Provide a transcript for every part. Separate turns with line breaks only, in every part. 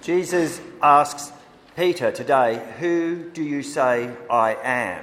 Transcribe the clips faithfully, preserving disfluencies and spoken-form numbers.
Jesus asks Peter today, "Who do you say I am?"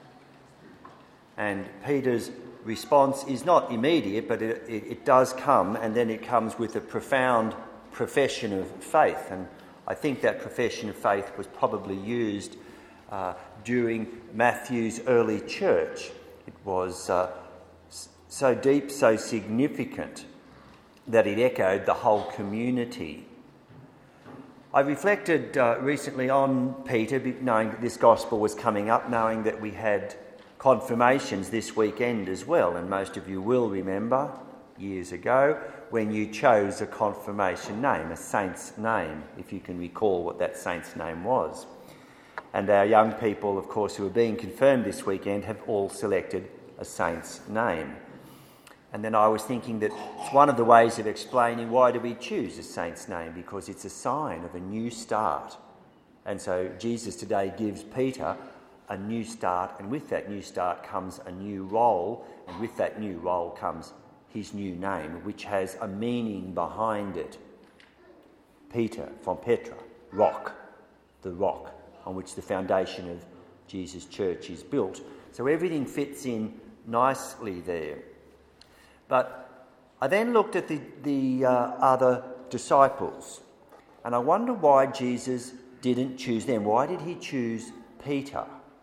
And Peter's response is not immediate, but it, it, it does come, and then it comes with a profound profession of faith. And I think that profession of faith was probably used uh, during Matthew's early church. It was uh, so deep, so significant, that it echoed the whole community. I reflected uh, recently on Peter, knowing that this gospel was coming up, knowing that we had confirmations this weekend as well, and most of you will remember years ago when you chose a confirmation name, a saint's name, if you can recall what that saint's name was. And our young people, of course, who are being confirmed this weekend have all selected a saint's name. And then I was thinking that it's one of the ways of explaining why do we choose a saint's name, because it's a sign of a new start. And so Jesus today gives Peter a new start, and with that new start comes a new role, and with that new role comes his new name, which has a meaning behind it. Peter, from Petra, rock, the rock on which the foundation of Jesus' church is built. So everything fits in nicely there. But I then looked at the, the uh, other disciples, and I wonder why Jesus didn't choose them. Why did he choose Peter?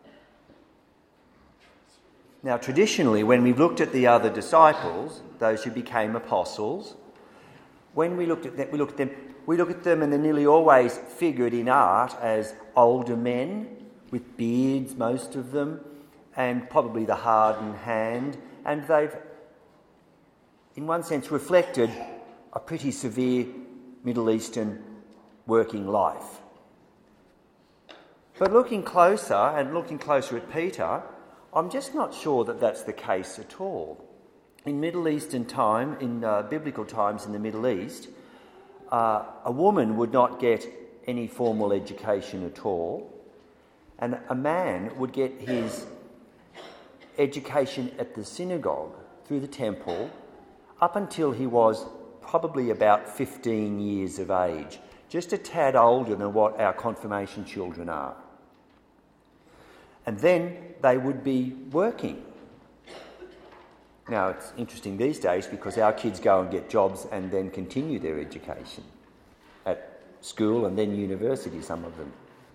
Now, traditionally, when we've looked at the other disciples, those who became apostles, when we looked at them, we looked at them, we look at them, and they're nearly always figured in art as older men with beards, most of them, and probably the hardened hand, and they've, in one sense, reflected a pretty severe Middle Eastern working life. But looking closer, and looking closer at Peter, I'm just not sure that that's the case at all. In Middle Eastern time, in uh, biblical times in the Middle East, uh, a woman would not get any formal education at all, and a man would get his education at the synagogue through the temple up until he was probably about fifteen years of age, just a tad older than what our confirmation children are. And then they would be working. Now, it's interesting these days because our kids go and get jobs and then continue their education at school and then university, some of them.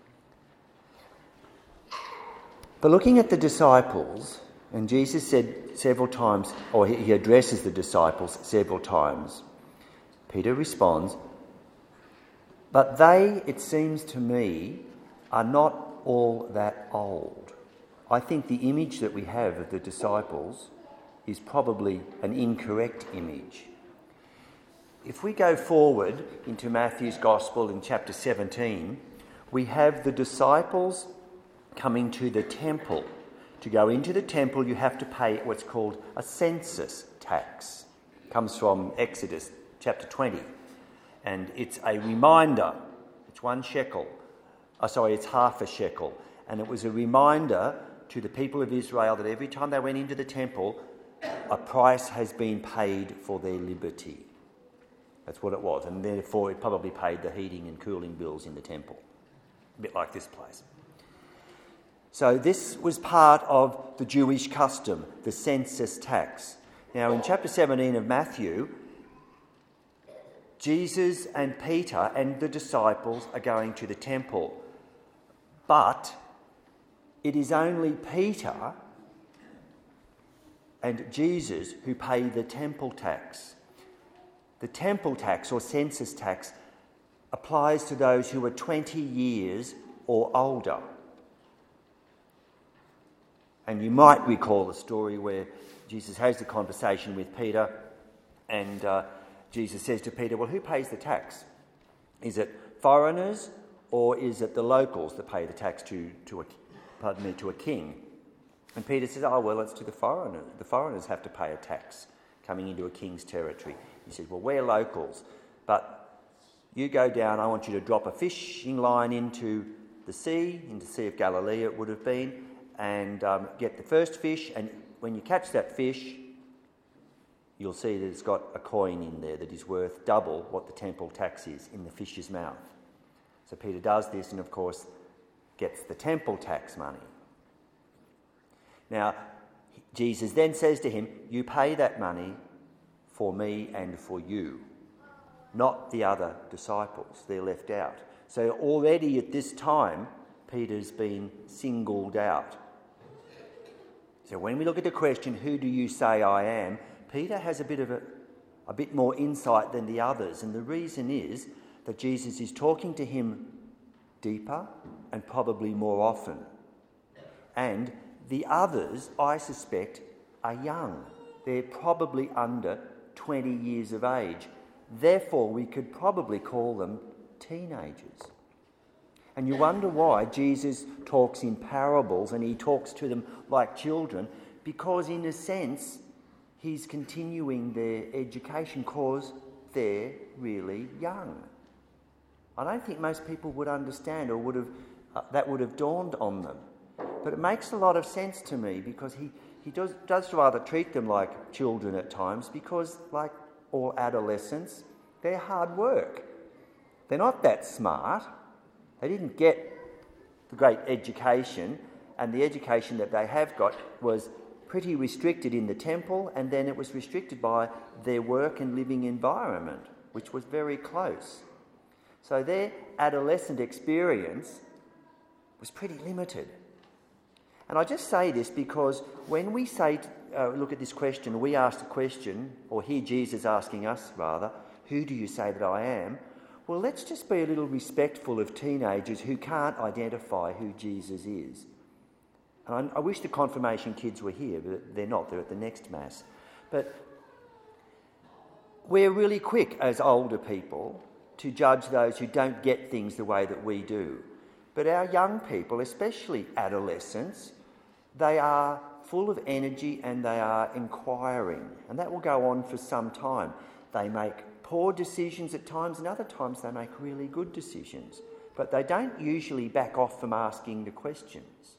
But looking at the disciples, and Jesus said several times, or he addresses the disciples several times, Peter responds, "But they, it seems to me, are not all that old." I think the image that we have of the disciples is probably an incorrect image. If we go forward into Matthew's Gospel in chapter seventeen, we have the disciples coming to the temple. To go into the temple, you have to pay what's called a census tax. It comes from Exodus chapter twenty, and it's a reminder. It's one shekel. Oh, sorry, it's half a shekel. And it was a reminder to the people of Israel that every time they went into the temple, a price has been paid for their liberty. That's what it was. And therefore it probably paid the heating and cooling bills in the temple. A bit like this place. So this was part of the Jewish custom, the census tax. Now in chapter seventeen of Matthew, Jesus and Peter and the disciples are going to the temple. But it is only Peter and Jesus who pay the temple tax. The temple tax or census tax applies to those who are twenty years or older. And you might recall the story where Jesus has the conversation with Peter, and uh, Jesus says to Peter, "Well, who pays the tax? Is it foreigners, or is it the locals that pay the tax to, to a, pardon me, to a king?" And Peter says, "Oh, well, it's to the foreigners. The foreigners have to pay a tax coming into a king's territory." He says, "Well, we're locals, but you go down, I want you to drop a fishing line into the sea, into the Sea of Galilee it would have been, and um, get the first fish, and when you catch that fish, you'll see that it's got a coin in there that is worth double what the temple tax is in the fish's mouth. So Peter does this and, of course, gets the temple tax money. Now, Jesus then says to him, you pay that money for me and for you, not the other disciples. They're left out. So already at this time, Peter's been singled out. So when we look at the question, who do you say I am? Peter has a bit of a, a bit more insight than the others. And the reason is that Jesus is talking to him deeper and probably more often. And the others, I suspect, are young. They're probably under twenty years of age. Therefore, we could probably call them teenagers. And you wonder why Jesus talks in parables and he talks to them like children, because in a sense, he's continuing their education because they're really young. I don't think most people would understand or would have uh, that would have dawned on them. But it makes a lot of sense to me because he, he does, does rather treat them like children at times because, like all adolescents, they're hard work. They're not that smart. They didn't get the great education, and the education that they have got was pretty restricted in the temple, and then it was restricted by their work and living environment, which was very close. So their adolescent experience was pretty limited. And I just say this because when we say, uh, look at this question, we ask the question, or hear Jesus asking us rather, who do you say that I am? Well, let's just be a little respectful of teenagers who can't identify who Jesus is. And I, I wish the confirmation kids were here, but they're not. They're at the next Mass. But we're really quick as older people to judge those who don't get things the way that we do. But our young people, especially adolescents, they are full of energy and they are inquiring. And that will go on for some time. They make poor decisions at times, and other times they make really good decisions. But they don't usually back off from asking the questions.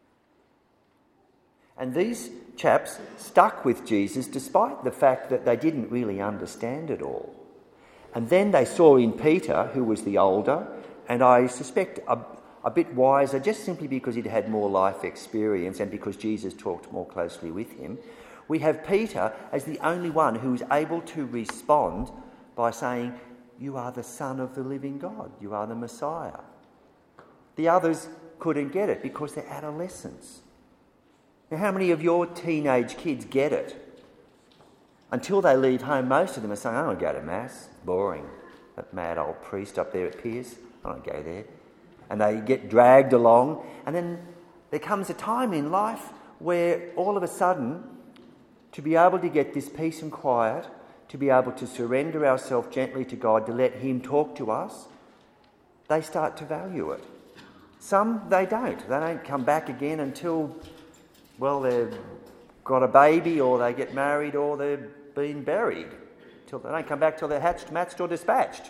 And these chaps stuck with Jesus despite the fact that they didn't really understand it all. And then they saw in Peter, who was the older, and I suspect a, a bit wiser, just simply because he'd had more life experience and because Jesus talked more closely with him. We have Peter as the only one who is able to respond by saying, you are the Son of the living God. You are the Messiah. The others couldn't get it because they're adolescents. Now, how many of your teenage kids get it? Until they leave home, most of them are saying, I don't go to Mass. Boring. That mad old priest up there at Pierce. I don't go there. And they get dragged along. And then there comes a time in life where all of a sudden, to be able to get this peace and quiet, to be able to surrender ourselves gently to God, to let him talk to us, they start to value it. Some, they don't. They don't come back again until, well, they've got a baby or they get married or they've been buried. Till they don't come back till they're hatched, matched or dispatched.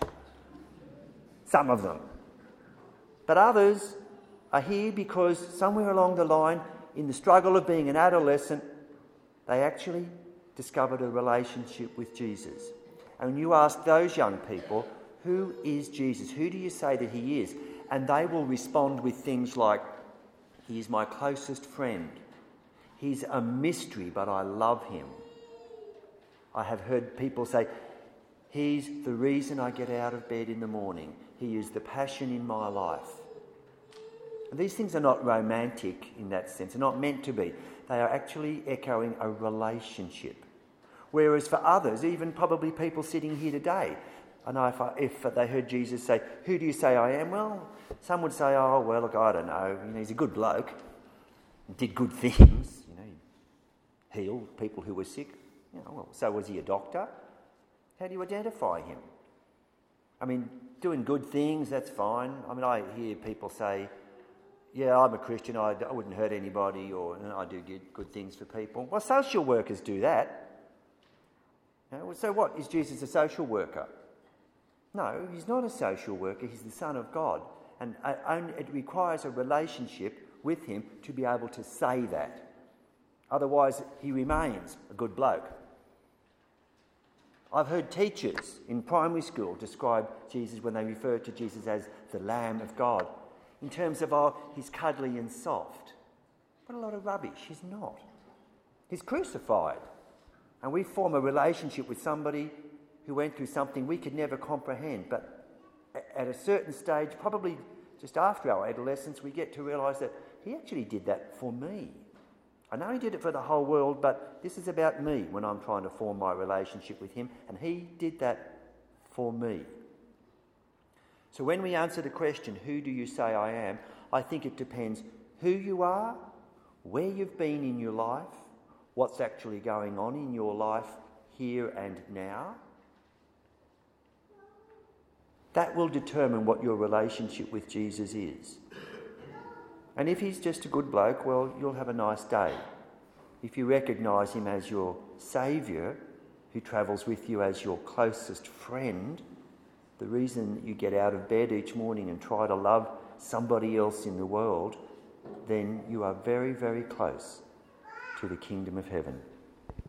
Some of them. But others are here because somewhere along the line, in the struggle of being an adolescent, they actually discovered a relationship with Jesus. And when you ask those young people, who is Jesus? Who do you say that he is? And they will respond with things like, he is my closest friend. He's a mystery, but I love him. I have heard people say, he's the reason I get out of bed in the morning. He is the passion in my life. And these things are not romantic in that sense. They're not meant to be. They are actually echoing a relationship. Whereas for others, even probably people sitting here today, I know if, I, if they heard Jesus say, who do you say I am? Well, some would say, oh, well, look, I don't know. You know, he's a good bloke. Did good things. You know, he healed people who were sick. You know, well, so was he a doctor? How do you identify him? I mean, doing good things, that's fine. I mean, I hear people say, yeah, I'm a Christian, I, I wouldn't hurt anybody, or you know, I do good, good things for people. Well, social workers do that. You know, so what, is Jesus a social worker? No, he's not a social worker, he's the Son of God. And it requires a relationship with him to be able to say that. Otherwise, he remains a good bloke. I've heard teachers in primary school describe Jesus when they refer to Jesus as the Lamb of God, in terms of, oh, he's cuddly and soft. What a lot of rubbish. He's not. He's crucified. And we form a relationship with somebody who went through something we could never comprehend. But at a certain stage, probably just after our adolescence, we get to realise that he actually did that for me. I know he did it for the whole world, but this is about me when I'm trying to form my relationship with him, and he did that for me. So when we answer the question, who do you say I am, I think it depends who you are, where you've been in your life, what's actually going on in your life here and now. That will determine what your relationship with Jesus is. And if he's just a good bloke, well, you'll have a nice day. If you recognise him as your saviour, who travels with you as your closest friend, the reason you get out of bed each morning and try to love somebody else in the world, then you are very, very close to the kingdom of heaven.